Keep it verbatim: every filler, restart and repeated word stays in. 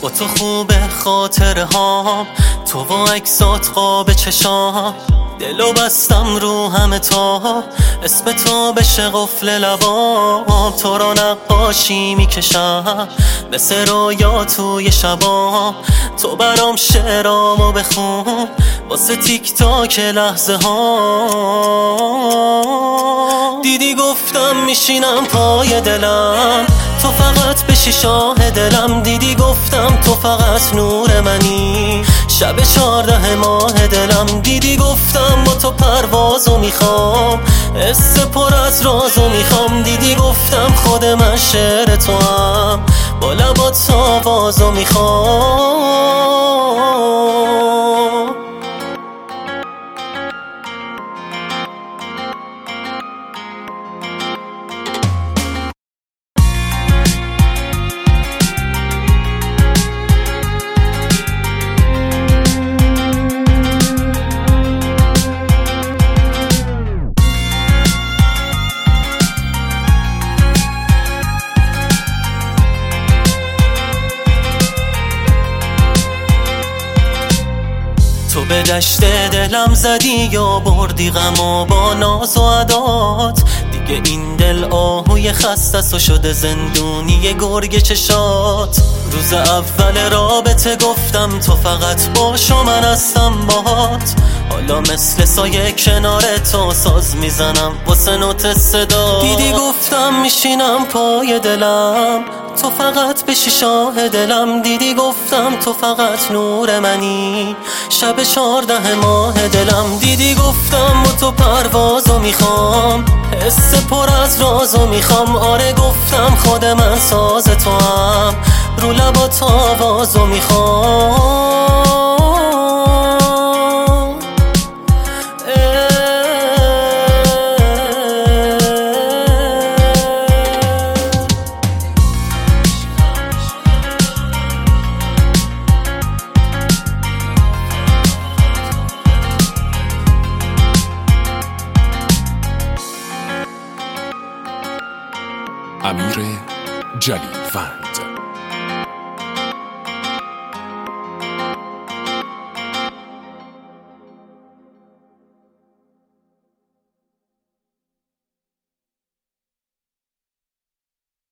با تو خوبه خاطره هام، تو و عکسات قاب چشام. دلو بستم رو همه تا اسم تو بشه قفل لبام. تو رو نقاشی میکشم مثل رویا توی شبام. تو برام شعرامو بخون واسه تیک تاک لحظه ها. دیدی گفتم میشینم پای دلم، تو فقط بشی شاه دلم. دیدی گفتم تو فقط نور منی، شب چهارده ماه دلم. دیدی گفتم با تو پروازو میخوام، حس پر از رازو میخوام. دیدی گفتم خود من شعر تو هم، با لبات آوازو میخوام. تو به دشت دلم زدی یا بردی غمو با ناز و عدات. دیگه این دل آهوی خسته و شده زندونی گرگ چشات. روز اول رابطه گفتم تو فقط باش و من هستم باهات. حالا مثل سایه کنار تو ساز میزنم واسه نوت صدا. دیدی گفتم میشینم پای دلم، تو فقط بشی شاه دلم. دیدی گفتم تو فقط نور منی، شب چهارده ماه دلم. دیدی گفتم با تو پروازو میخوام، حس پر از رازو میخوام. آره گفتم خود من ساز تو هم، رو لبات آوازو میخوام. امیر جلیلوند.